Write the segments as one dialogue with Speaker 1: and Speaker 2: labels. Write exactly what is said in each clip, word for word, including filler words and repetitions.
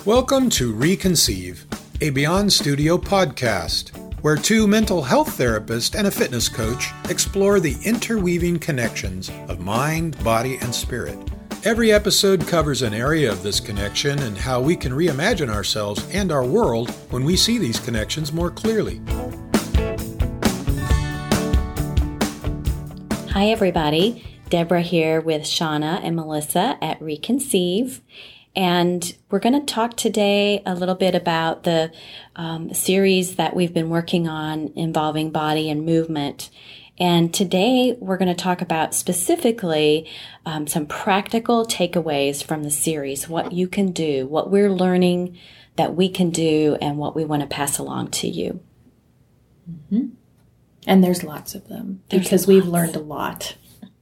Speaker 1: Welcome to Reconceive, a Beyond Studio podcast, where two mental health therapists and a fitness coach explore the interweaving connections of mind, body, and spirit. Every episode covers an area of this connection and how we can reimagine ourselves and our world when we see these connections more clearly.
Speaker 2: Hi, everybody. Deborah here with Shauna and Melissa at Reconceive. And we're going to talk today a little bit about the um, series that we've been working on involving body and movement. And today we're going to talk about specifically um, some practical takeaways from the series, what you can do, what we're learning that we can do, and what we want to pass along to you.
Speaker 3: Mm-hmm. And there's lots of them
Speaker 2: There's
Speaker 3: because
Speaker 2: lots.
Speaker 3: we've learned a lot.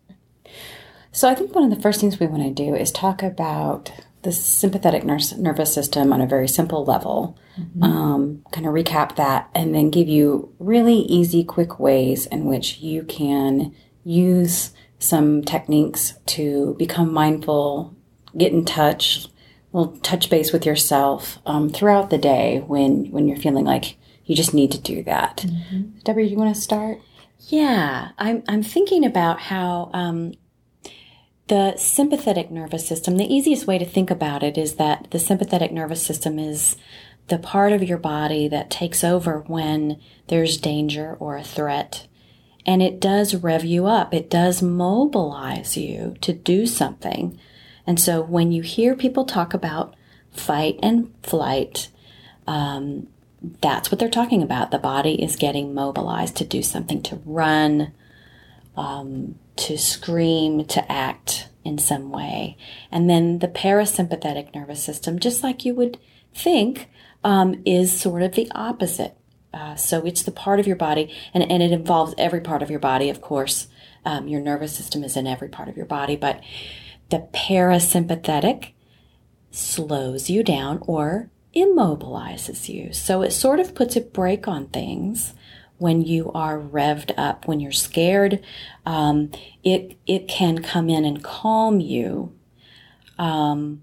Speaker 4: So I think one of the first things we want to do is talk about the sympathetic nervous nervous system on a very simple level, mm-hmm. um, kind of recap that, and then give you really easy, quick ways in which you can use some techniques to become mindful, get in touch, well, touch base with yourself um, throughout the day when, when you're feeling like you just need to do that. Mm-hmm. Deborah, you want to start?
Speaker 2: Yeah, I'm, I'm thinking about how um, the sympathetic nervous system, the easiest way to think about it is that the sympathetic nervous system is the part of your body that takes over when there's danger or a threat. And it does rev you up. It does mobilize you to do something. And so when you hear people talk about fight and flight, um, that's what they're talking about. The body is getting mobilized to do something, to run, um, to scream, to act in some way. And then the parasympathetic nervous system, just like you would think, um, is sort of the opposite. Uh, so it's the part of your body, and, and it involves every part of your body, of course. Um, your nervous system is in every part of your body, but the parasympathetic slows you down or immobilizes you. So it sort of puts a brake on things. When you are revved up, when you're scared, um, it it can come in and calm you, um,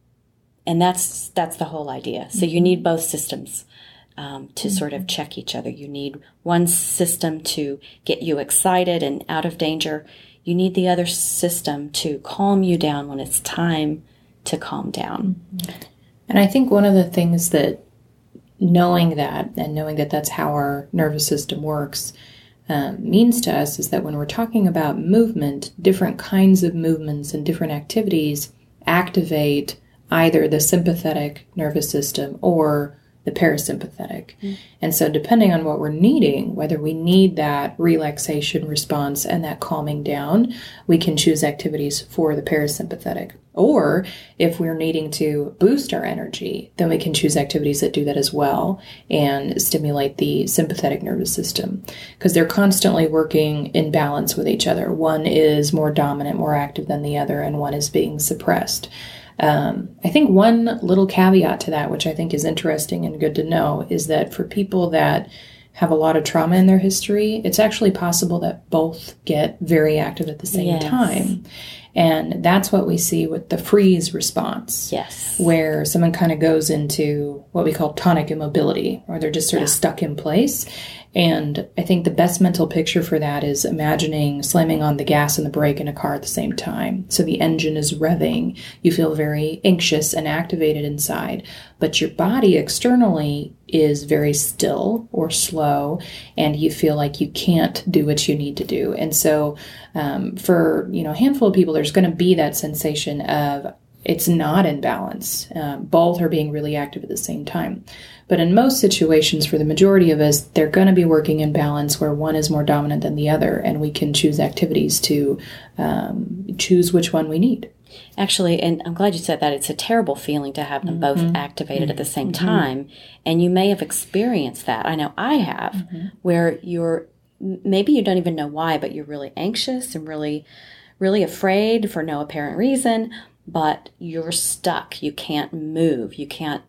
Speaker 2: and that's that's the whole idea. So you need both systems um, to mm-hmm. sort of check each other. You need one system to get you excited and out of danger. You need the other system to calm you down when it's time to calm down.
Speaker 3: Mm-hmm. And I think one of the things that knowing that and knowing that that's how our nervous system works um, means to us is that when we're talking about movement, different kinds of movements and different activities activate either the sympathetic nervous system or the parasympathetic. Mm. And so depending on what we're needing, whether we need that relaxation response and that calming down, we can choose activities for the parasympathetic. Or if we're needing to boost our energy, then we can choose activities that do that as well and stimulate the sympathetic nervous system because they're constantly working in balance with each other. One is more dominant, more active than the other, and one is being suppressed. Um, I think one little caveat to that, which I think is interesting and good to know, is that for people that have a lot of trauma in their history, it's actually possible that both get very active at the same
Speaker 2: yes.
Speaker 3: time. And that's what we see with the freeze response.
Speaker 2: Yes.
Speaker 3: Where someone kind of goes into what we call tonic immobility, or they're just sort yeah. of stuck in place. And I think the best mental picture for that is imagining slamming on the gas and the brake in a car at the same time. So the engine is revving. You feel very anxious and activated inside, but your body externally is very still or slow, and you feel like you can't do what you need to do. And so um, for you know a handful of people, there's going to be that sensation of it's not in balance. Um, both are being really active at the same time. But in most situations, for the majority of us, they're going to be working in balance where one is more dominant than the other, and we can choose activities to um, choose which one we need.
Speaker 2: Actually, and I'm glad you said that, it's a terrible feeling to have them
Speaker 3: mm-hmm.
Speaker 2: both activated
Speaker 3: mm-hmm.
Speaker 2: at the same time. And you may have experienced that. I know I have, mm-hmm. where you're, maybe you don't even know why, but you're really anxious and really, really afraid for no apparent reason, but you're stuck. You can't move. You can't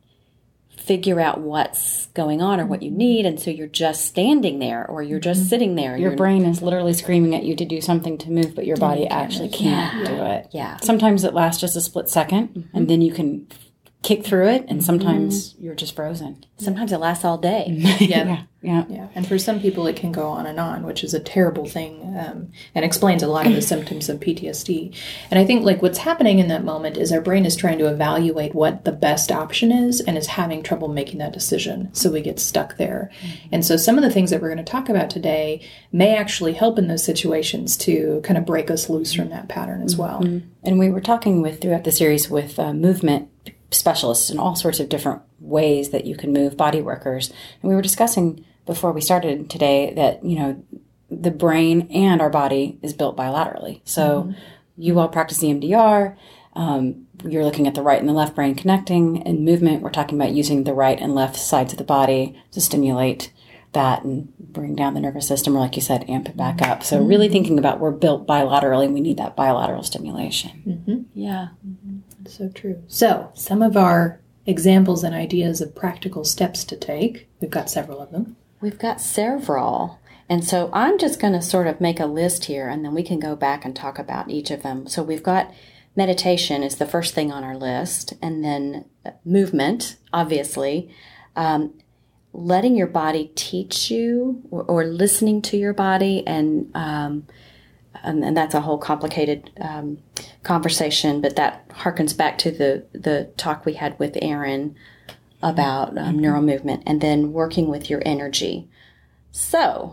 Speaker 2: figure out what's going on or what you need, and so you're just standing there or you're just sitting there.
Speaker 4: Your
Speaker 2: you're,
Speaker 4: brain is literally screaming at you to do something to move, but your body actually can't
Speaker 2: yeah.
Speaker 4: do it.
Speaker 2: Yeah.
Speaker 4: Sometimes it lasts just a split second, mm-hmm. and then you can kick through it, and sometimes mm-hmm. you're just frozen.
Speaker 2: Sometimes it lasts all day.
Speaker 3: yeah.
Speaker 4: yeah. Yeah.
Speaker 3: Yeah. And for some people, it can go on and on, which is a terrible thing, um, and explains a lot of the symptoms of P T S D. And I think like what's happening in that moment is our brain is trying to evaluate what the best option is and is having trouble making that decision. So we get stuck there. Mm-hmm. And so some of the things that we're going to talk about today may actually help in those situations to kind of break us loose from that pattern as well.
Speaker 4: Mm-hmm. And we were talking with throughout the series with uh, movement specialists in all sorts of different ways that you can move, body workers. And we were discussing before we started today that, you know, the brain and our body is built bilaterally. So mm-hmm. you all practice E M D R. Um, you're looking at the right and the left brain connecting. In movement, we're talking about using the right and left sides of the body to stimulate that and bring down the nervous system, or like you said, amp it back up. So really thinking about we're built bilaterally. We need that bilateral stimulation.
Speaker 3: Mm-hmm.
Speaker 2: Yeah.
Speaker 3: Mm-hmm. That's so true. So some of our examples and ideas of practical steps to take, we've got several of them.
Speaker 2: We've got several. And so I'm just going to sort of make a list here, and then we can go back and talk about each of them. So we've got meditation is the first thing on our list, and then movement, obviously. Um, letting your body teach you, or, or listening to your body, and, um, and and that's a whole complicated um, conversation, but that harkens back to the, the talk we had with Erin about um, mm-hmm. neural movement, and then working with your energy. So,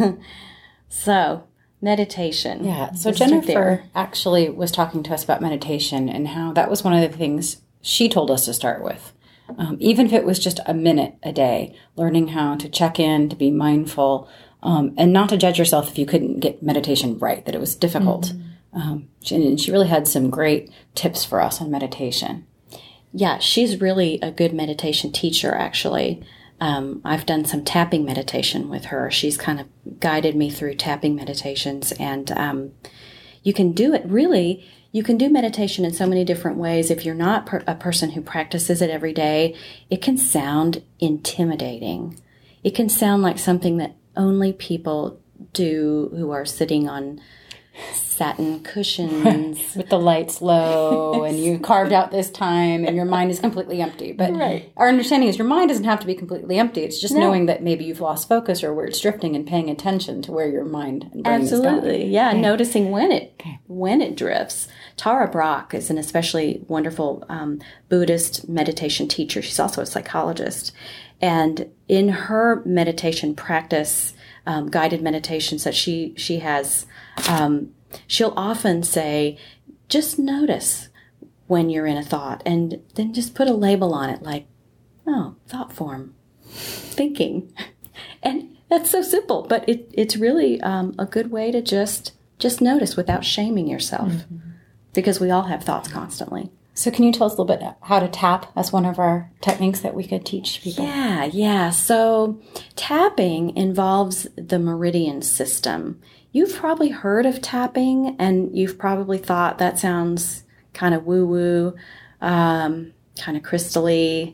Speaker 2: so meditation.
Speaker 4: Yeah. So Jennifer actually was talking to us about meditation and how that was one of the things she told us to start with. Um, even if it was just a minute a day, learning how to check in, to be mindful, um, and not to judge yourself if you couldn't get meditation right, that it was difficult. Mm-hmm. Um, she, and she really had some great tips for us on meditation.
Speaker 2: Yeah, she's really a good meditation teacher, actually. Um, I've done some tapping meditation with her. She's kind of guided me through tapping meditations, and um, you can do it really. You can do meditation in so many different ways. If you're not per- a person who practices it every day, it can sound intimidating. It can sound like something that only people do who are sitting on satin cushions
Speaker 4: with the lights low and you carved out this time and your mind is completely empty. But
Speaker 2: right.
Speaker 4: Our understanding is your mind doesn't have to be completely empty. It's just
Speaker 2: no.
Speaker 4: knowing that maybe you've lost focus or where it's drifting and paying attention to where your mind and brain
Speaker 2: Absolutely.
Speaker 4: is going.
Speaker 2: Yeah,
Speaker 4: okay.
Speaker 2: Noticing when it
Speaker 4: okay.
Speaker 2: when it drifts. Tara Brach is an especially wonderful um, Buddhist meditation teacher. She's also a psychologist. And in her meditation practice, um, guided meditations that she, she has, um, she'll often say, just notice when you're in a thought, and then just put a label on it like, oh, thought form, thinking. And that's so simple, but it, it's really um, a good way to just just notice without shaming yourself, mm-hmm. because we all have thoughts constantly.
Speaker 4: So can you tell us a little bit how to tap as one of our techniques that we could teach people?
Speaker 2: Yeah, yeah. So tapping involves the meridian system. You've probably heard of tapping, and you've probably thought that sounds kind of woo-woo, um, kind of crystally.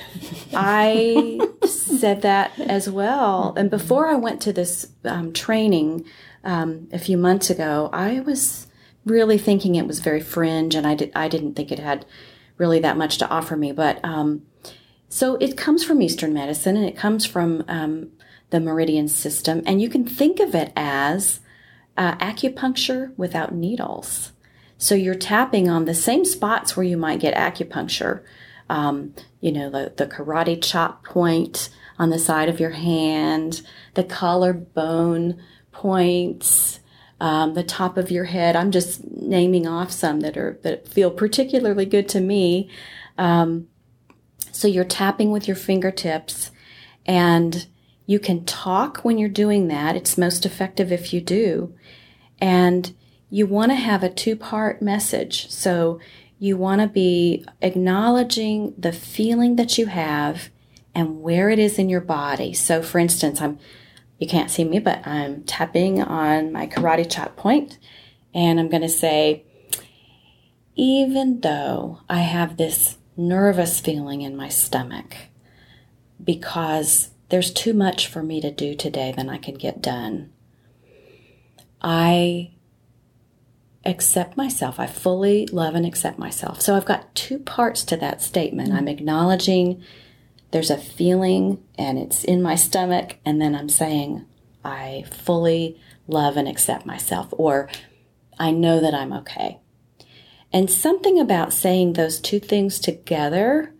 Speaker 2: I said that as well. And before I went to this um, training um, a few months ago, I was really thinking it was very fringe, and I, did, I didn't think it had really that much to offer me. But um, so it comes from Eastern medicine, and it comes from um, the meridian system. And you can think of it as uh, acupuncture without needles. So you're tapping on the same spots where you might get acupuncture. Um, you know, the, the karate chop point on the side of your hand, the collarbone points, um, the top of your head. I'm just naming off some that are that feel particularly good to me. Um, so you're tapping with your fingertips, and you can talk when you're doing that. It's most effective if you do. And you want to have a two-part message. So you want to be acknowledging the feeling that you have and where it is in your body. So for instance, I'm you can't see me, but I'm tapping on my karate chop point, and I'm going to say, even though I have this nervous feeling in my stomach because there's too much for me to do today than I can get done, I accept myself. I fully love and accept myself. So I've got two parts to that statement. I'm acknowledging there's a feeling and it's in my stomach, and then I'm saying I fully love and accept myself, or I know that I'm okay. And something about saying those two things together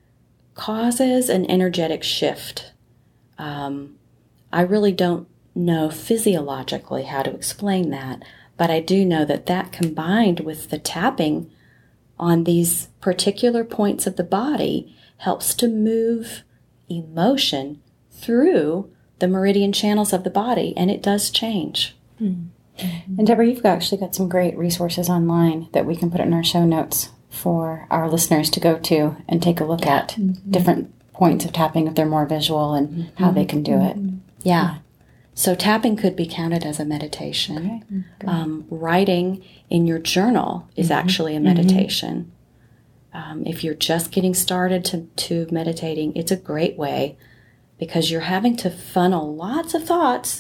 Speaker 2: causes an energetic shift. Um, I really don't know physiologically how to explain that, but I do know that that combined with the tapping on these particular points of the body helps to move emotion through the meridian channels of the body, and it does change.
Speaker 4: Mm. And Deborah, you've actually got some great resources online that we can put in our show notes for our listeners to go to and take a look yeah. at mm-hmm. different points of tapping if they're more visual and mm-hmm. how they can do it.
Speaker 2: Mm-hmm. Yeah. So tapping could be counted as a meditation. Okay. Um, writing in your journal is mm-hmm. actually a meditation. Mm-hmm. Um, if you're just getting started to, to meditating, it's a great way because you're having to funnel lots of thoughts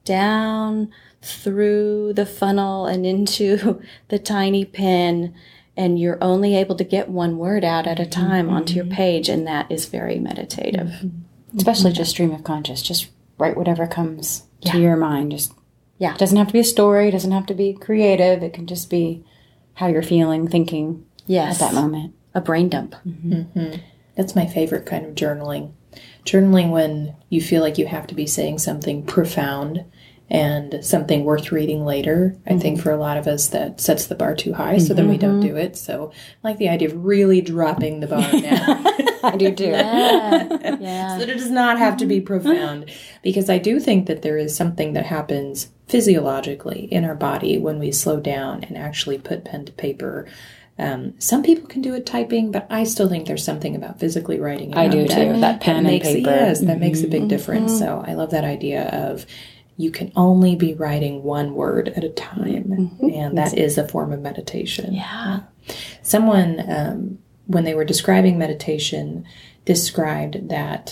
Speaker 2: down through the funnel and into the tiny pen, and you're only able to get one word out at a time mm-hmm. onto your page, and that is very meditative.
Speaker 4: Mm-hmm. Especially mm-hmm. just stream of conscious. Just write whatever comes
Speaker 2: yeah.
Speaker 4: to your mind. Just
Speaker 2: yeah,
Speaker 4: it doesn't have to be a story. It doesn't have to be creative. It can just be how you're feeling, thinking
Speaker 2: yes.
Speaker 4: at that moment.
Speaker 2: A brain dump.
Speaker 3: Mm-hmm. Mm-hmm. That's my favorite kind of journaling. Journaling when you feel like you have to be saying something profound and something worth reading later. Mm-hmm. I think for a lot of us that sets the bar too high, so mm-hmm. then we don't do it. So I like the idea of really dropping the bar down.
Speaker 4: I do too.
Speaker 2: Yeah. yeah.
Speaker 3: So that it does not have to be profound, because I do think that there is something that happens physiologically in our body when we slow down and actually put pen to paper. Um, some people can do it typing, but I still think there's something about physically writing.
Speaker 4: I do
Speaker 3: that,
Speaker 4: too. That pen
Speaker 3: that makes,
Speaker 4: and paper.
Speaker 3: Yes, that mm-hmm. makes a big
Speaker 2: Mm-hmm.
Speaker 3: difference. So I love that idea of you can only be writing one word at a time. Mm-hmm. And that is a form of meditation.
Speaker 2: Yeah.
Speaker 3: Someone, um, when they were describing meditation, described that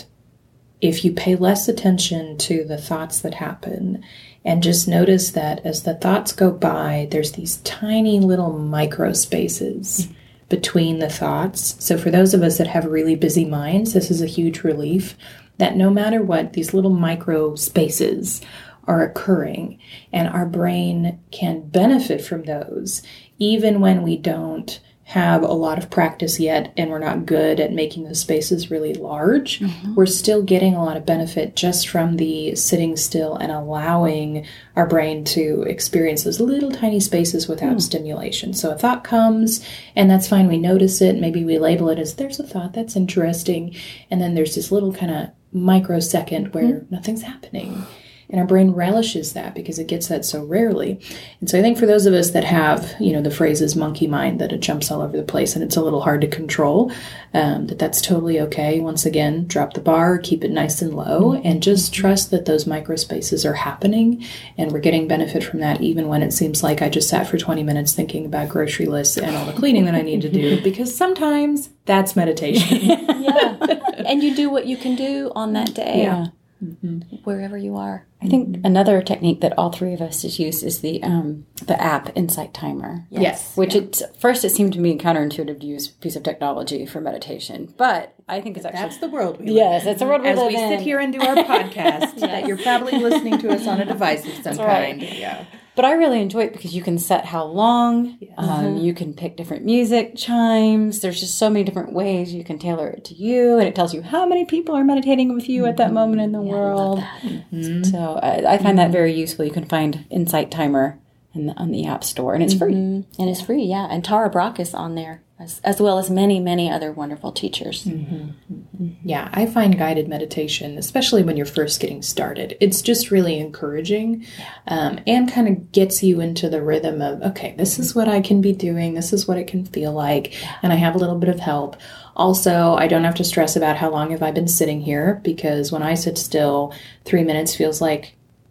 Speaker 3: if you pay less attention to the thoughts that happen and just notice that as the thoughts go by, there's these tiny little micro spaces mm-hmm. between the thoughts. So for those of us that have really busy minds, this is a huge relief that no matter what, these little micro spaces are occurring, and our brain can benefit from those even when we don't have a lot of practice yet and we're not good at making the spaces really large. Mm-hmm. We're still getting a lot of benefit just from the sitting still and allowing our brain to experience those little tiny spaces without mm. stimulation. So a thought comes, and that's fine. We notice it. Maybe we label it as there's a thought, that's interesting. And then there's this little kind of microsecond where mm-hmm. nothing's happening. And our brain relishes that because it gets that so rarely. And so I think for those of us that have, you know, the phrase is monkey mind, that it jumps all over the place and it's a little hard to control, um, that that's totally okay. Once again, drop the bar, keep it nice and low, mm-hmm. and just trust that those micro spaces are happening and we're getting benefit from that, even when it seems like I just sat for twenty minutes thinking about grocery lists and all the cleaning that I need to do, because sometimes that's meditation.
Speaker 2: Yeah. And you do what you can do on that day.
Speaker 3: Yeah.
Speaker 2: Mm-hmm. Wherever you are.
Speaker 4: I think mm-hmm. another technique that all three of us has used is the um, the app Insight Timer.
Speaker 3: Yes. yes.
Speaker 4: Which yeah. it first it seemed to me counterintuitive to use a piece of technology for meditation, but I think it's actually
Speaker 3: that's the world we live
Speaker 4: yes,
Speaker 3: in.
Speaker 4: that's the world we
Speaker 3: As
Speaker 4: live
Speaker 3: we
Speaker 4: in.
Speaker 3: sit here and do our podcast, yes. that you're probably listening to us on a device of some
Speaker 4: that's right.
Speaker 3: kind. Yeah.
Speaker 4: But I really enjoy it because you can set how long, yes. um, mm-hmm. you can pick different music chimes. There's just so many different ways you can tailor it to you, and it tells you how many people are meditating with you mm-hmm. at that moment in the
Speaker 2: yeah,
Speaker 4: world.
Speaker 2: I love that.
Speaker 4: Mm-hmm. So I, I find mm-hmm. that very useful. You can find Insight Timer in the, on the App Store, and it's free.
Speaker 2: Mm-hmm. And it's free, yeah. And Tara Brach is on there, as, as well as many, many other wonderful teachers.
Speaker 3: Mm-hmm. Mm-hmm. Yeah, I find guided meditation, especially when you're first getting started, it's just really encouraging um, and kind of gets you into the rhythm of, okay, this is what I can be doing. This is what it can feel like. And I have a little bit of help. Also, I don't have to stress about how long have I been sitting here, because when I sit still, three minutes feels like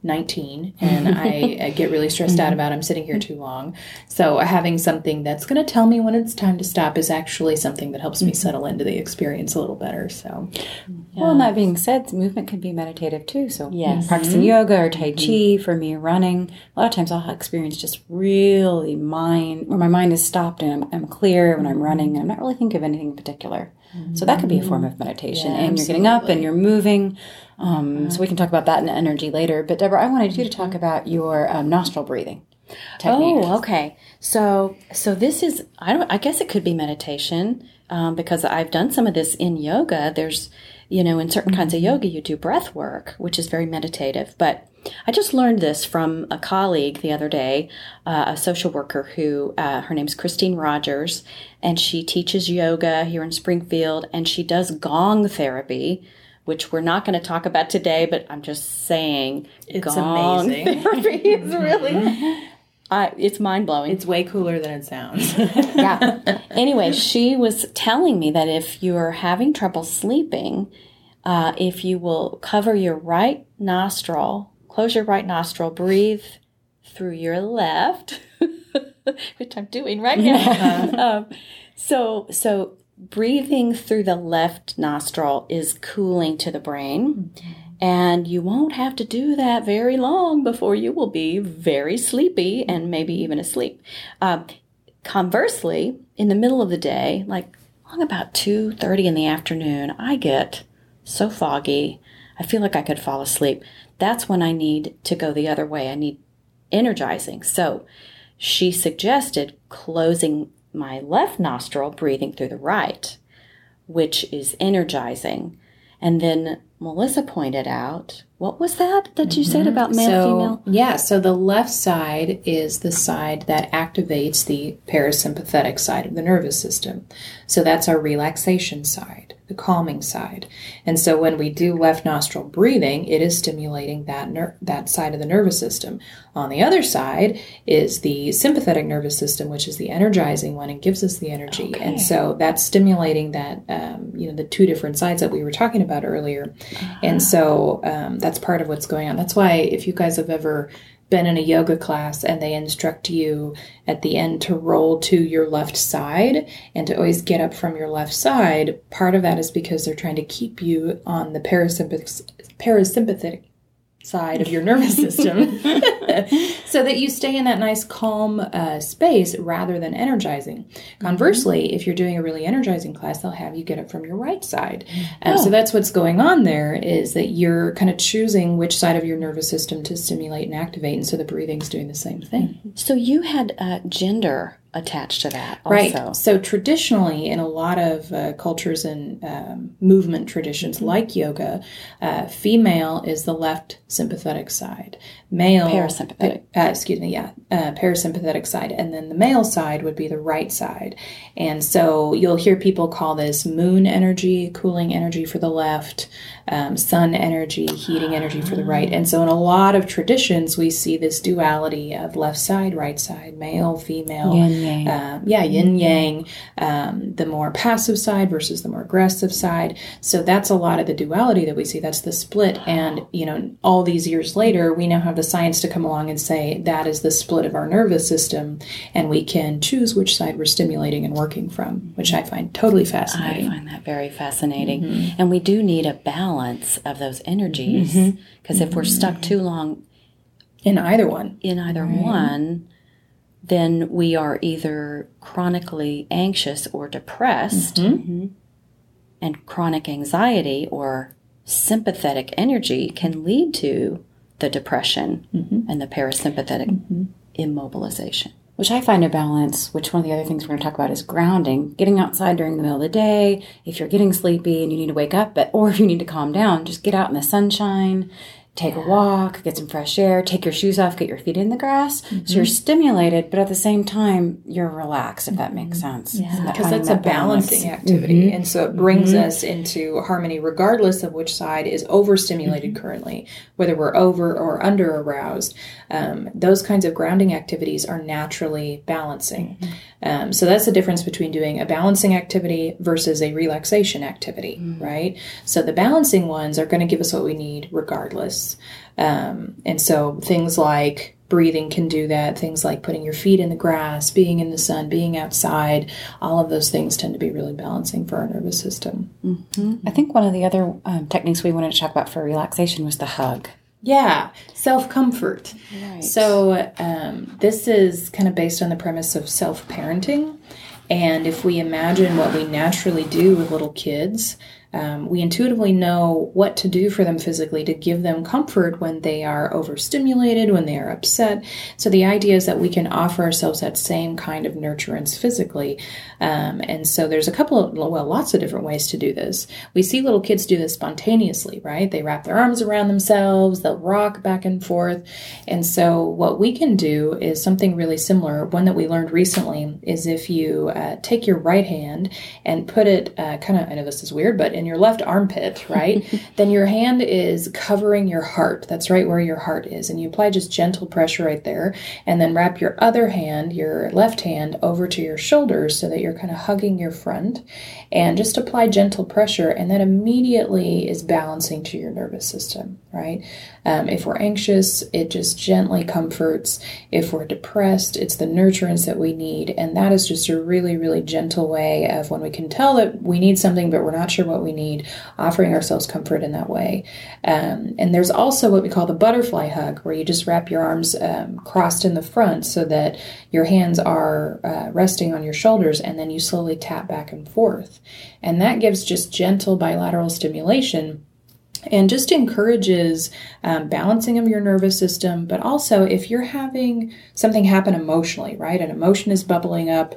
Speaker 3: nineteen, and I, I get really stressed out about I'm sitting here too long. So having something that's going to tell me when it's time to stop is actually something that helps me settle into the experience a little better. So,
Speaker 4: yeah. Well, and that being said, movement can be meditative too. So
Speaker 2: Yes.
Speaker 4: practicing yoga or Tai Chi, for me, running, a lot of times I'll experience just really mind, where my mind is stopped and I'm, I'm clear when I'm running and I'm not really thinking of anything in particular. So that could be a form of meditation.
Speaker 3: Yeah,
Speaker 4: and you're getting up and you're moving. Um, so we can talk about that in energy later. But Deborah, I wanted you to talk about your um, nostril breathing technique.
Speaker 2: Oh, okay. So, so this is, I don't, I guess it could be meditation, um, because I've done some of this in yoga. There's, you know, in certain kinds of yoga, you do breath work, which is very meditative. But I just learned this from a colleague the other day, uh, a social worker who, uh, her name's Christine Rogers, and she teaches yoga here in Springfield, and she does gong therapy, which we're not going to talk about today, but I'm just saying,
Speaker 3: It's
Speaker 2: gong
Speaker 3: amazing.
Speaker 2: therapy is really, uh, it's mind-blowing.
Speaker 3: it's way cooler than it sounds.
Speaker 2: Yeah. Anyway, she was telling me that if you're having trouble sleeping, uh, if you will cover your right nostril, close your right nostril, breathe through your left, which I'm doing right now. um, so, so breathing through the left nostril is cooling to the brain. And you won't have to do that very long before you will be very sleepy and maybe even asleep. Uh, conversely, in the middle of the day, like along about two thirty in the afternoon, I get so foggy. I feel like I could fall asleep. That's when I need to go the other way. I need energizing. So she suggested closing my left nostril, breathing through the right, which is energizing. And then Melissa pointed out, what was that that you said about male,
Speaker 3: so,
Speaker 2: female?
Speaker 3: Yeah, so the left side is the side that activates the parasympathetic side of the nervous system. So that's our relaxation side, the calming side. And so when we do left nostril breathing, it is stimulating that ner- that side of the nervous system. On the other side is the sympathetic nervous system, which is the energizing one and gives us the energy.
Speaker 2: Okay.
Speaker 3: And so that's stimulating that, um, you know, the two different sides that we were talking about earlier. Uh-huh. And so um, that's part of what's going on. That's why if you guys have ever been in a yoga class and they instruct you at the end to roll to your left side and to always get up from your left side, part of that is because they're trying to keep you on the parasympathetic, parasympathetic side of your nervous system so that you stay in that nice calm uh, space rather than energizing. Conversely, if you're doing a really energizing class, they'll have you get up from your right side. And oh. so that's what's going on there is that you're kind of choosing which side of your nervous system to stimulate and activate. And so the breathing's doing the same thing.
Speaker 2: So you had uh, gender attached to that also.
Speaker 3: Right. So traditionally, in a lot of uh, cultures and um, movement traditions like yoga, uh, female is the left sympathetic side. Male...
Speaker 2: Parasympathetic.
Speaker 3: Uh, excuse me, yeah. Uh, parasympathetic side. And then the male side would be the right side. And so you'll hear people call this moon energy, cooling energy for the left, um, sun energy, heating energy for the right. And so in a lot of traditions, we see this duality of left side, right side, male, female.
Speaker 2: Yin yang.
Speaker 3: Um, yeah, yin yang, um, the more passive side versus the more aggressive side. So that's a lot of the duality that we see. That's the split. And, you know, all these years later, we now have the science to come along and say that is the split of our nervous system. And we can choose which side we're stimulating and working from, which I find totally fascinating.
Speaker 2: I find that very fascinating. Mm-hmm. And we do need a balance of those energies because mm-hmm. if we're stuck too long
Speaker 3: in either one,
Speaker 2: in either right. one, then we are either chronically anxious or depressed,
Speaker 3: mm-hmm.
Speaker 2: and chronic anxiety or sympathetic energy can lead to the depression mm-hmm. and the parasympathetic mm-hmm. immobilization. Which I find a balance, which one of the other things we're going to talk about is grounding. Getting outside during the middle of the day, if you're getting sleepy and you need to wake up, but, or if you need to calm down, just get out in the sunshine, take yeah. a walk, get some fresh air, take your shoes off, get your feet in the grass. Mm-hmm. So you're stimulated, but at the same time, you're relaxed, if that makes sense.
Speaker 3: Yeah, because so that's that a balancing balance. activity. Mm-hmm. And so it brings mm-hmm. us into harmony regardless of which side is overstimulated mm-hmm. currently, whether we're over or under aroused. Um, those kinds of grounding activities are naturally balancing. Mm-hmm. Um, so that's the difference between doing a balancing activity versus a relaxation activity, mm. right? So the balancing ones are going to give us what we need regardless. Um, and so things like breathing can do that. Things like putting your feet in the grass, being in the sun, being outside, all of those things tend to be really balancing for our nervous system.
Speaker 4: Mm-hmm. I think one of the other um, techniques we wanted to talk about for relaxation was the hug.
Speaker 3: Yeah, self-comfort.
Speaker 4: Right.
Speaker 3: So um, this is kind of based on the premise of self-parenting. And if we imagine what we naturally do with little kids, um, we intuitively know what to do for them physically to give them comfort when they are overstimulated, when they are upset. So the idea is that we can offer ourselves that same kind of nurturance physically. Um, and so there's a couple of, well, lots of different ways to do this. We see little kids do this spontaneously, right? They wrap their arms around themselves, they'll rock back and forth. And so what we can do is something really similar. One that we learned recently is if you uh, take your right hand and put it uh, kind of, I know this is weird, but in your left armpit, right? Then your hand is covering your heart. That's right where your heart is. And you apply just gentle pressure right there. And then wrap your other hand, your left hand, over to your shoulders so that you're kind of hugging your front. And just apply gentle pressure. And that immediately is balancing to your nervous system, right? Um, if we're anxious, it just gently comforts. If we're depressed, it's the nurturance that we need. And that is just a really, really gentle way of when we can tell that we need something, but we're not sure what we need, offering ourselves comfort in that way. Um, and there's also what we call the butterfly hug, where you just wrap your arms um, crossed in the front so that your hands are uh, resting on your shoulders, and then you slowly tap back and forth. And that gives just gentle bilateral stimulation and just encourages um, balancing of your nervous system. But also, if you're having something happen emotionally, right? An emotion is bubbling up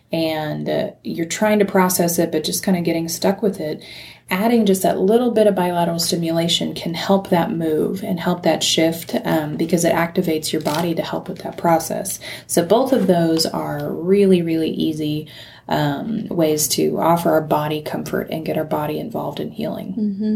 Speaker 3: and uh, you're trying to process it, but just kind of getting stuck with it, adding just that little bit of bilateral stimulation can help that move and help that shift um, because it activates your body to help with that process. So both of those are really, really easy um, ways to offer our body comfort and get our body involved in healing.
Speaker 4: Mm-hmm.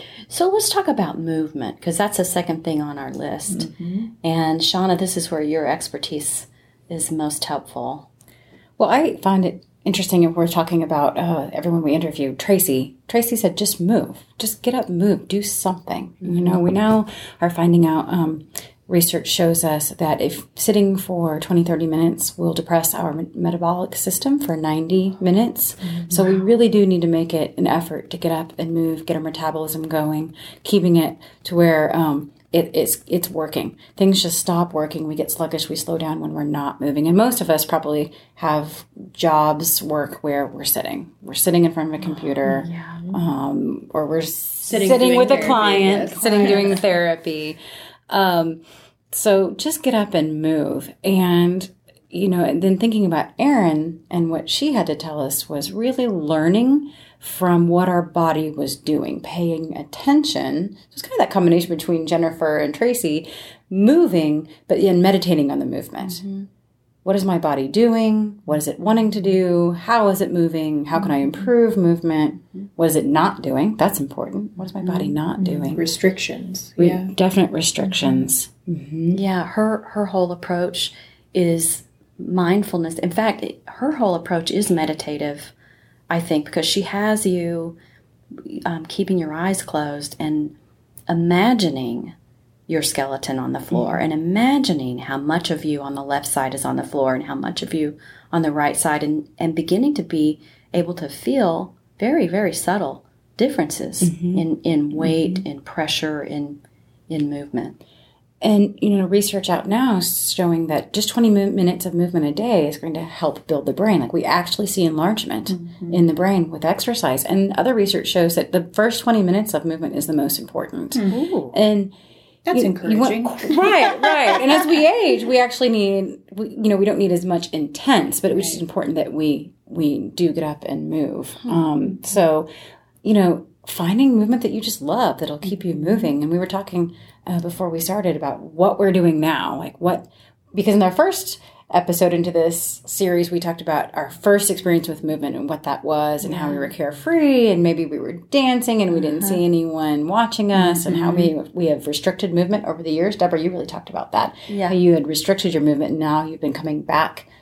Speaker 4: So let's talk about movement, because that's the second thing on our list. Mm-hmm. And Shauna, this is where your expertise is most helpful. Well, I find it interesting if we're talking about uh, everyone we interviewed. Tracy, Tracy said, just move, just get up, move, do something. Mm-hmm. You know, we now are finding out, um, research shows us that if sitting for twenty, thirty minutes will depress our metabolic system for ninety minutes. Mm-hmm. So we really do need to make it an effort to get up and move, get our metabolism going, keeping it to where um, it, it's it's working. Things just stop working. We get sluggish. We slow down when we're not moving. And most of us probably have jobs, work where we're sitting. We're sitting in front of a computer, oh, yeah. um, or we're sitting, sitting with a client, yes. sitting doing therapy. Um, so just get up and move. And, you know, and then thinking about Erin and what she had to tell us was really learning from what our body was doing, paying attention. So it's kind of that combination between Jennifer and Tracy, moving, but then meditating on the movement. Mm-hmm. What is my body doing? What is it wanting to do? How is it moving? How can I improve movement? What is it not doing? That's important. What is my body not doing?
Speaker 3: Restrictions.
Speaker 4: Re-
Speaker 3: yeah.
Speaker 4: Definite restrictions. Mm-hmm. Yeah, her, her whole approach is mindfulness. In fact, it, her whole approach is meditative, I think, because she has you um, keeping your eyes closed and imagining your skeleton on the floor, mm-hmm. and imagining how much of you on the left side is on the floor and how much of you on the right side, and, and beginning to be able to feel very, very subtle differences mm-hmm. in, in weight, mm-hmm. in pressure, in in movement. And, you know, research out now is showing that just twenty minutes of movement a day is going to help build the brain. Like, we actually see enlargement mm-hmm. in the brain with exercise. And other research shows that the first twenty minutes of movement is the most important.
Speaker 3: Mm-hmm.
Speaker 4: And
Speaker 3: that's
Speaker 4: you,
Speaker 3: encouraging.
Speaker 4: You want, right, right. And as we age, we actually need, we, you know, we don't need as much intense, but it was just important that we, we do get up and move. Mm-hmm. Um, so, you know, finding movement that you just love, that'll keep you moving. And we were talking uh, before we started about what we're doing now, like what, because in our first episode into this series, we talked about our first experience with movement and what that was, and yeah. how we were carefree, and maybe we were dancing and we didn't uh-huh. see anyone watching us, mm-hmm. and how we we have restricted movement over the years. Deborah, you really talked about that.
Speaker 2: Yeah.
Speaker 4: How you had restricted your movement, and now you've been coming back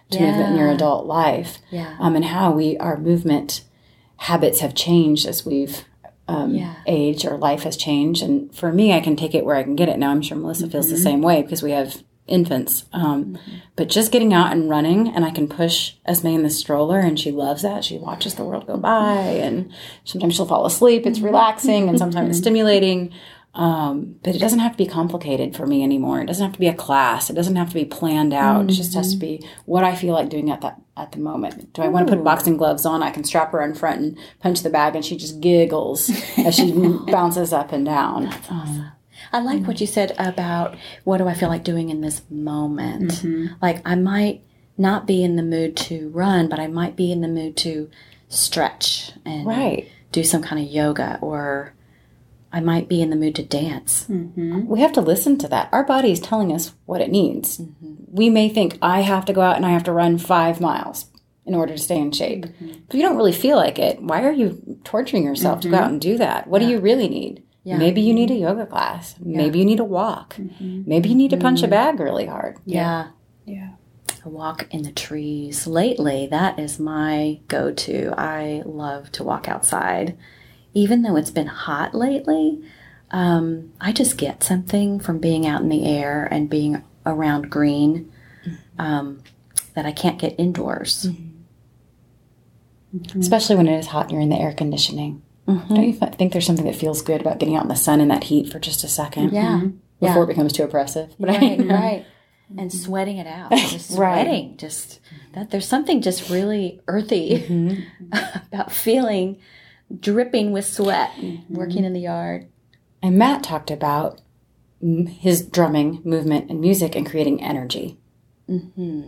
Speaker 4: to
Speaker 2: Yeah.
Speaker 4: movement in your adult life.
Speaker 2: Yeah.
Speaker 4: Um, and how we, our movement habits have changed as we've um,
Speaker 2: Yeah.
Speaker 4: aged or life has changed. And for me, I can take it where I can get it. Now I'm sure Melissa feels the same way because we have infants. Um,
Speaker 2: Mm-hmm.
Speaker 4: But just getting out and running, and I can push Esme in the stroller, and she loves that. She watches the world go by, and sometimes she'll fall asleep. It's relaxing, and sometimes it's stimulating. Um, but it doesn't have to be complicated for me anymore. It doesn't have to be a class. It doesn't have to be planned out. Mm-hmm. It just has to be what I feel like doing at that at the moment. Do I want to put boxing gloves on? I can strap her in front and punch the bag, and she just giggles as she bounces up and down. Um,
Speaker 2: I like mm-hmm. what you said about what do I feel like doing in this moment.
Speaker 3: Mm-hmm.
Speaker 2: Like I might not be in the mood to run, but I might be in the mood to stretch and
Speaker 4: right.
Speaker 2: do some kind of yoga, or I might be in the mood to dance.
Speaker 3: Mm-hmm.
Speaker 4: We have to listen to that. Our body is telling us what it needs. Mm-hmm. We may think, I have to go out and I have to run five miles in order to stay in shape. Mm-hmm. If you don't really feel like it, why are you torturing yourself mm-hmm. to go out and do that? What yeah. do you really need? Yeah. Maybe you need a yoga class. Yeah. Maybe you need a walk. Mm-hmm. Maybe you need to punch a bag really hard.
Speaker 2: Yeah.
Speaker 3: Yeah.
Speaker 2: A walk in the trees. Lately, that is my go-to. I love to walk outside. Even though it's been hot lately, um, I just get something from being out in the air and being around green um, that I can't get indoors.
Speaker 4: Mm-hmm. Mm-hmm. Especially when it is hot and you're in the air conditioning. Mm-hmm. Don't you think there's something that feels good about getting out in the sun in that heat for just a second?
Speaker 2: Yeah.
Speaker 4: Mm-hmm. Before
Speaker 2: yeah.
Speaker 4: it becomes too oppressive.
Speaker 2: Right, right. And sweating it out. Just sweating. Right. Just that there's something just really earthy mm-hmm. about feeling dripping with sweat, mm-hmm. working in the yard.
Speaker 4: And Matt talked about his drumming, movement, and music and creating energy.
Speaker 2: Mm-hmm.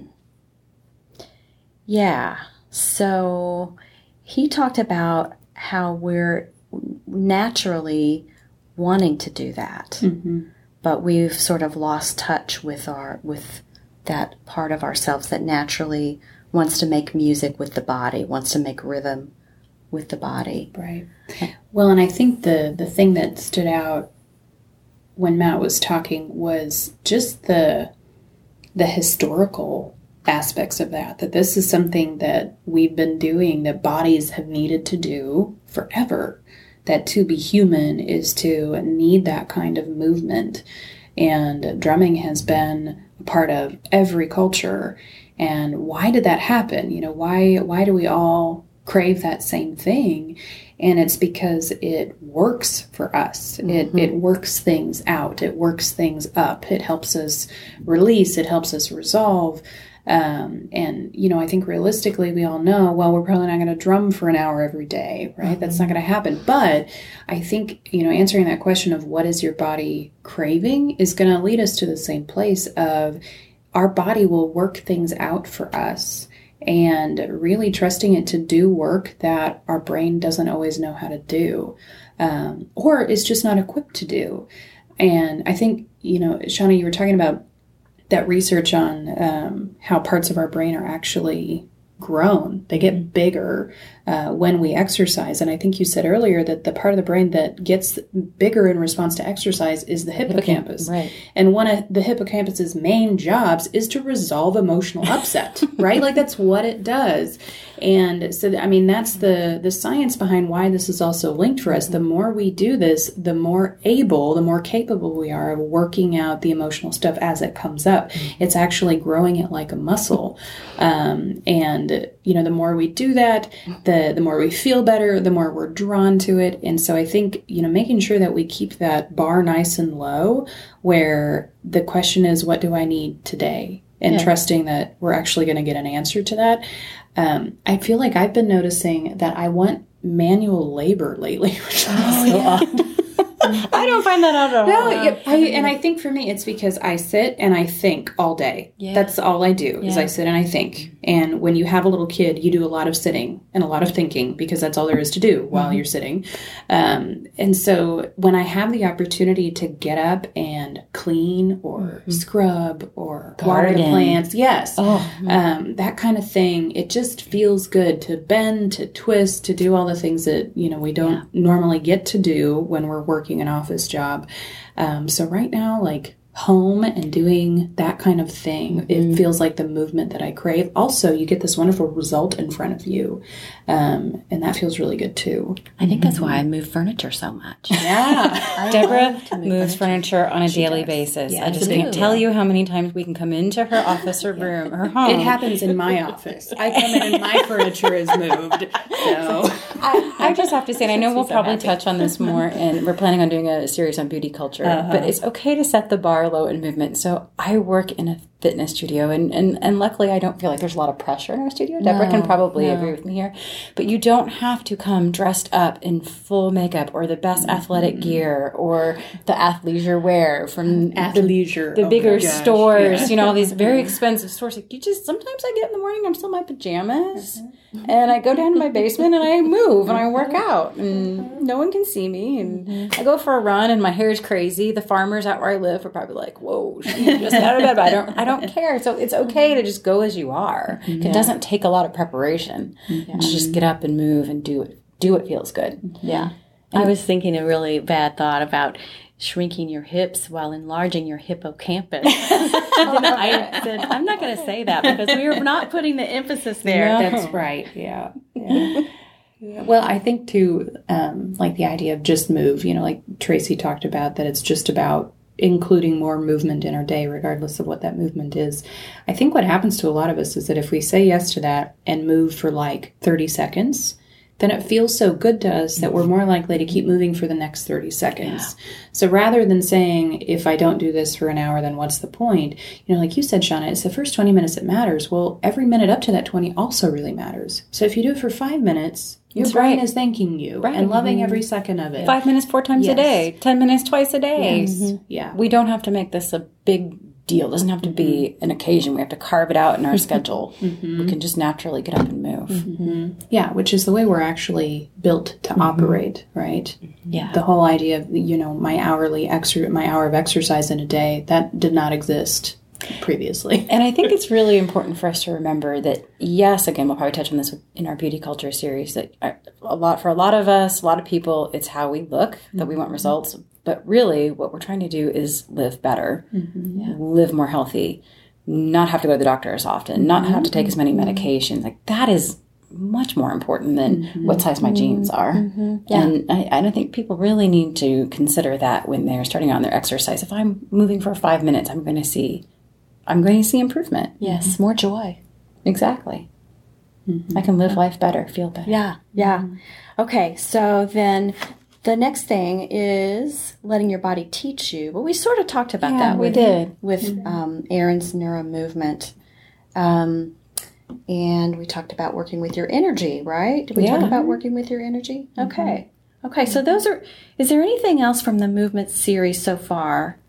Speaker 2: Yeah. So he talked about how we're naturally wanting to do that,
Speaker 3: mm-hmm.
Speaker 2: but we've sort of lost touch with our with that part of ourselves that naturally wants to make music with the body, wants to make rhythm with the body.
Speaker 3: Right. Well, and I think the, the thing that stood out when Matt was talking was just the the historical aspects of that, that this is something that we've been doing, that bodies have needed to do forever, that to be human is to need that kind of movement. And drumming has been a part of every culture. And why did that happen? You know, why why do we all crave that same thing? And it's because it works for us. Mm-hmm. It it works things out. It works things up. It helps us release. It helps us resolve. Um, and, you know, I think realistically we all know, well, we're probably not going to drum for an hour every day, right? Mm-hmm. That's not going to happen. But I think, you know, answering that question of what is your body craving is going to lead us to the same place of our body will work things out for us, and really trusting it to do work that our brain doesn't always know how to do, um, or is just not equipped to do. And I think, you know, Shauna, you were talking about that research on um, how parts of our brain are actually grown. They get bigger uh, when we exercise. And I think you said earlier that the part of the brain that gets bigger in response to exercise is the hippocampus.
Speaker 4: Right.
Speaker 3: And one of the hippocampus's main jobs is to resolve emotional upset, right? Like that's what it does. And so, I mean, that's the, the science behind why this is also linked for us. The more we do this, the more able, the more capable we are of working out the emotional stuff as it comes up. It's actually growing it like a muscle. Um, and you know, the more we do that, the the more we feel better, the more we're drawn to it. And so I think, you know, making sure that we keep that bar nice and low, where the question is, what do I need today? And yeah. trusting that we're actually going to get an answer to that. Um, I feel like I've been noticing that I want manual labor lately, which
Speaker 4: oh,
Speaker 3: is so
Speaker 4: yeah.
Speaker 3: odd.
Speaker 4: I don't find that out at all.
Speaker 3: No, yeah, I, and I think for me, it's because I sit and I think all day.
Speaker 4: Yeah.
Speaker 3: That's all I do is
Speaker 4: yeah.
Speaker 3: I sit and I think. And when you have a little kid, you do a lot of sitting and a lot of thinking because that's all there is to do while mm-hmm. you're sitting. Um, and so when I have the opportunity to get up and clean or mm-hmm. scrub or
Speaker 4: Garden.
Speaker 3: water the plants, yes,
Speaker 4: oh.
Speaker 3: um, that kind of thing, it just feels good to bend, to twist, to do all the things that, you know, we don't
Speaker 4: yeah.
Speaker 3: normally get to do when we're working an office job. Um, so right now, like home and doing that kind of thing, it mm. feels like the movement that I crave. Also, you get this wonderful result in front of you. Um, and that feels really good too.
Speaker 2: I think that's why I move furniture so much.
Speaker 3: Yeah.
Speaker 4: Deborah moves furniture. furniture on a she daily does. basis. Yeah, I just can't tell you how many times we can come into her office or room, her home.
Speaker 3: It happens in my office. I come in and my furniture is moved. So
Speaker 4: I, I just have to say, and I know we'll so probably happy. touch on this more, and we're planning on doing a series on beauty culture, uh-huh. but it's okay to set the bar low in movement. So I work in a fitness studio, and, and, and luckily I don't feel like there's a lot of pressure in our studio. Deborah no, can probably no. agree with me here. But you don't have to come dressed up in full makeup or the best mm-hmm. athletic gear or the athleisure wear from
Speaker 3: athleisure.
Speaker 4: the, the bigger
Speaker 3: oh gosh,
Speaker 4: stores,
Speaker 3: yeah.
Speaker 4: you know, all these very expensive stores. Like you just, sometimes I get in the morning, I'm still in my pajamas, mm-hmm. and I go down to my basement and I move and I work out, and no one can see me, and mm-hmm. I go for a run and my hair is crazy. The farmers out where I live are probably like, whoa, she just got out of bed, but I don't, I don't care. So it's okay to just go as you are. Yeah. It doesn't take a lot of preparation mm-hmm. to just get up and move and do it. Do what feels good.
Speaker 2: Mm-hmm. Yeah. And I was thinking a really bad thought about shrinking your hips while enlarging your hippocampus. I said, I'm not going to say that because we are not putting the emphasis there.
Speaker 3: No. That's right. Yeah. Yeah. Yeah. Well, I think too, um, like the idea of just move, you know, like Tracy talked about, that it's just about including more movement in our day, regardless of what that movement is. I think what happens to a lot of us is that if we say yes to that and move for like thirty seconds, then it feels so good to us that we're more likely to keep moving for the next thirty seconds. Yeah. So rather than saying, if I don't do this for an hour, then what's the point? You know, like you said, Shauna, it's the first twenty minutes that matters. Well, every minute up to that twenty also really matters. So if you do it for five minutes, your That's brain right. is thanking you right. and loving mm-hmm. every second of it.
Speaker 4: Five minutes four times yes. a day. Ten minutes twice a day.
Speaker 3: Yes. Mm-hmm. Yeah.
Speaker 4: We don't have to make this a big deal. It doesn't have to be an occasion. We have to carve it out in our schedule. Mm-hmm. We can just naturally get up and move.
Speaker 3: Mm-hmm. Yeah, which is the way we're actually built to mm-hmm. operate, right?
Speaker 2: Yeah.
Speaker 3: The whole idea of, you know, my hourly exer- my hour of exercise in a day, that did not exist previously.
Speaker 4: And I think it's really important for us to remember that, yes, again, we'll probably touch on this in our beauty culture series, that a lot for a lot of us, a lot of people, it's how we look that mm-hmm. we want results. But really, what we're trying to do is live better, mm-hmm. yeah. live more healthy, not have to go to the doctor as often, not mm-hmm. have to take as many medications. Like that is much more important than mm-hmm. what size my jeans are. Mm-hmm. Yeah. And I, I don't think people really need to consider that when they're starting on their exercise. If I'm moving for five minutes, I'm going to see, I'm going to see improvement.
Speaker 2: Yes, mm-hmm. more joy.
Speaker 4: Exactly. Mm-hmm. I can live life better, feel better.
Speaker 2: Yeah, yeah. Mm-hmm. Okay, so then the next thing is letting your body teach you. But we sort of talked about
Speaker 4: yeah,
Speaker 2: that.
Speaker 4: We
Speaker 2: with,
Speaker 4: did.
Speaker 2: With mm-hmm. um, Aaron's neuro movement. Um, and we talked about working with your energy, right? Did we yeah. talk about working with your energy? Mm-hmm. Okay. Okay, so those are, is there anything else from the movement series so far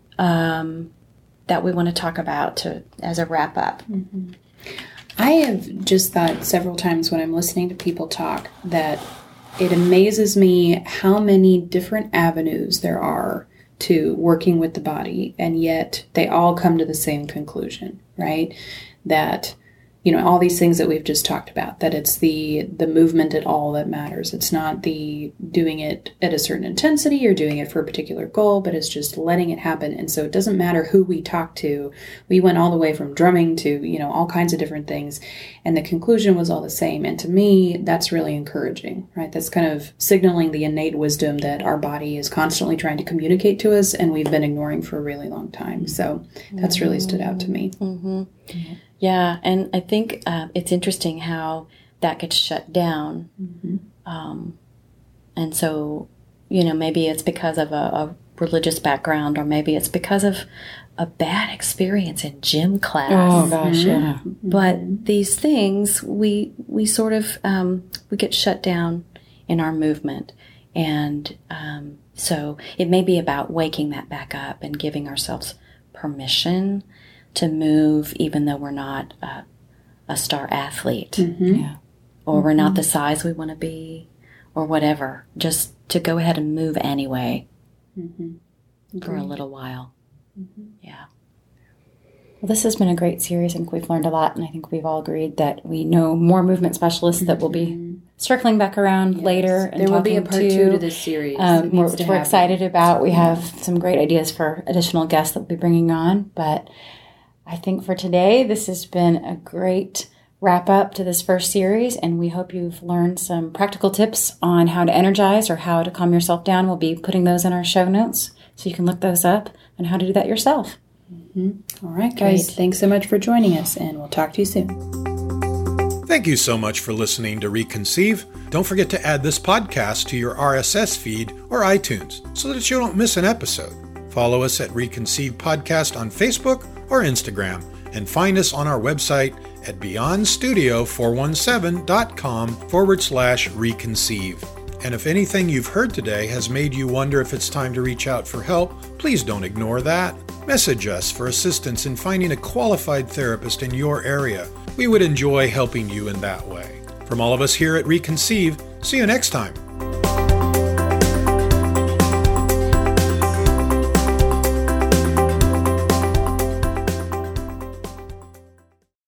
Speaker 2: um, that we want to talk about to as a wrap up?
Speaker 3: Mm-hmm. I have just thought several times when I'm listening to people talk that it amazes me how many different avenues there are to working with the body, and yet they all come to the same conclusion, right? That, you know, all these things that we've just talked about, that it's the the movement at all that matters. It's not the doing it at a certain intensity or doing it for a particular goal, but it's just letting it happen. And so it doesn't matter who we talk to. We went all the way from drumming to, you know, all kinds of different things. And the conclusion was all the same. And to me, that's really encouraging, right? That's kind of signaling the innate wisdom that our body is constantly trying to communicate to us and we've been ignoring for a really long time. So that's really stood out to me.
Speaker 2: Mm-hmm. Mm-hmm. Yeah, and I think uh, it's interesting how that gets shut down. Mm-hmm. Um, and so, you know, maybe it's because of a, a religious background, or maybe it's because of a bad experience in gym class.
Speaker 4: Oh, gosh, mm-hmm. yeah.
Speaker 2: But these things, we we sort of, um, we get shut down in our movement. And um, so it may be about waking that back up and giving ourselves permission to move, even though we're not uh, a star athlete,
Speaker 3: mm-hmm.
Speaker 2: yeah. or mm-hmm. we're not the size we want to be, or whatever. Just to go ahead and move anyway
Speaker 3: mm-hmm.
Speaker 2: for a little while. Mm-hmm. Yeah.
Speaker 4: Well, this has been a great series. I think we've learned a lot, and I think we've all agreed that we know more movement specialists mm-hmm. that will be circling back around
Speaker 3: Yes.
Speaker 4: later. And
Speaker 3: there will be a
Speaker 4: talking
Speaker 3: part
Speaker 4: to,
Speaker 3: two to this series.
Speaker 4: Um, we're
Speaker 3: to
Speaker 4: we're
Speaker 3: happen.
Speaker 4: excited about. We have some great ideas for additional guests that we'll be bringing on. But I think for today, this has been a great wrap up to this first series, and we hope you've learned some practical tips on how to energize or how to calm yourself down. We'll be putting those in our show notes so you can look those up and how to do that yourself.
Speaker 3: Mm-hmm. All right, guys. Great. Thanks so much for joining us, and we'll talk to you soon.
Speaker 1: Thank you so much for listening to Reconceive. Don't forget to add this podcast to your R S S feed or iTunes so that you don't miss an episode. Follow us at Reconceive Podcast on Facebook or Instagram, and find us on our website at beyond studio four seventeen dot com forward slash reconceive. And if anything you've heard today has made you wonder if it's time to reach out for help, please don't ignore that. Message us for assistance in finding a qualified therapist in your area. We would enjoy helping you in that way. From all of us here at Reconceive, see you next time.